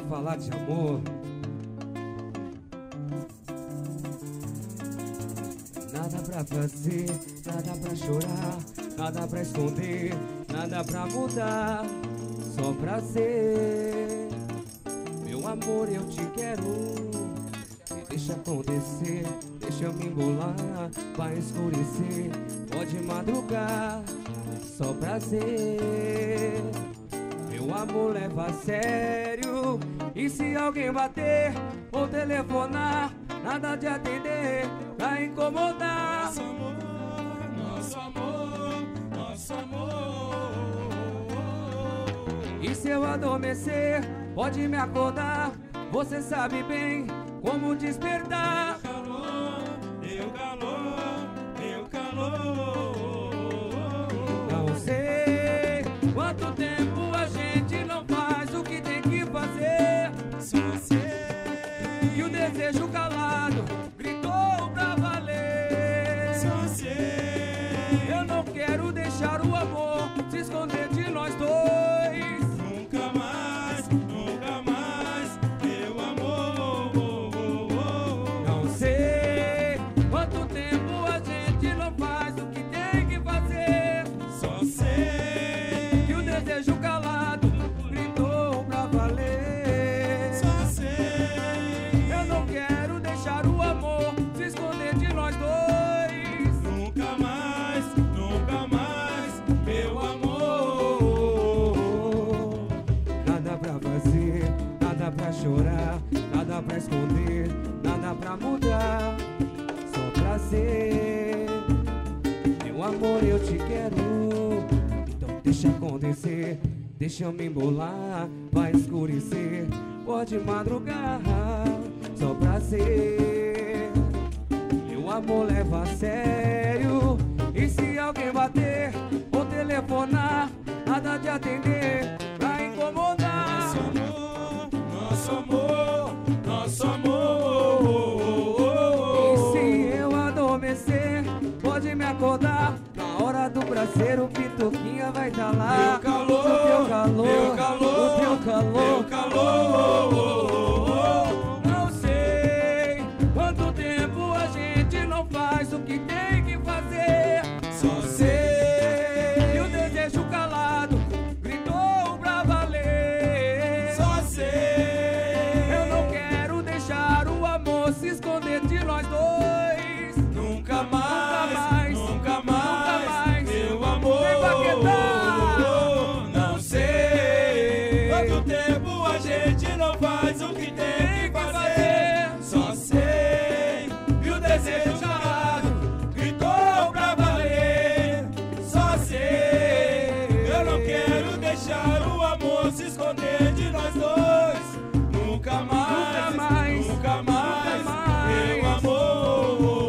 falar de amor. Nada pra fazer, nada pra chorar, nada pra esconder, nada pra mudar, só prazer. Meu amor, eu te quero, me deixa acontecer, deixa eu me embolar. Vai escurecer, pode madrugar, só prazer. Meu amor, leva a sério, e se alguém bater ou telefonar, nada de atender pra incomodar. Nosso amor, nosso amor, nosso amor. E se eu adormecer, pode me acordar, você sabe bem como despertar. Meu calor, meu calor. Não sei quanto tempo a gente não faz o que tem que fazer. Só sei E o desejo calado gritou pra valer. Só sei Eu não quero deixar o amor se esconder de nós dois. nunca mais, meu amor. Não sei quanto tempo a gente não faz o que tem que fazer. Só sei E o desejo calado gritou pra valer. Só sei Eu não quero deixar o amor se esconder de nós dois. nunca mais, meu amor. Nada pra fazer, nada pra chorar, nada pra esconder, nada pra mudar, só prazer. Meu amor, eu te quero, então deixa acontecer, deixa eu me embolar. Vai escurecer, pode madrugar, só prazer. Meu amor, leva a sério, e se alguém bater ou telefonar, nada de atender pra incomodar. Nosso amor, nosso amor. E se eu adormecer, pode me acordar, na hora do prazer o Pituquinha vai tá lá. Meu calor, o teu calor, meu calor, o teu calor, meu calor. Não sei quanto tempo a gente não faz o que tem que fazer. Só sei E o desejo calado gritou pra valer. Só sei Eu não quero deixar o amor se esconder de nós dois. nunca mais, Nunca mais, meu amor. Vem Paquetá. Não sei quanto tempo a gente não faz o que tem que fazer. Só sei que o desejo calado gritou pra valer. Só sei eu não quero deixar o amor se esconder de nós dois. Nunca mais, Nunca mais, meu amor.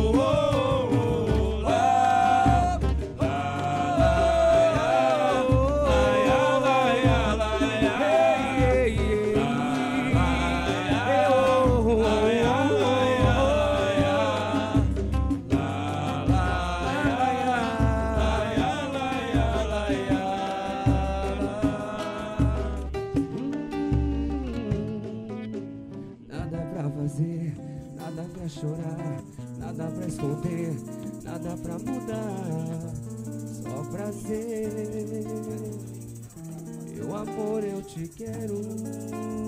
Nada pra fazer, nada pra chorar, nada pra esconder, nada pra mudar, só prazer. Meu amor, eu te quero.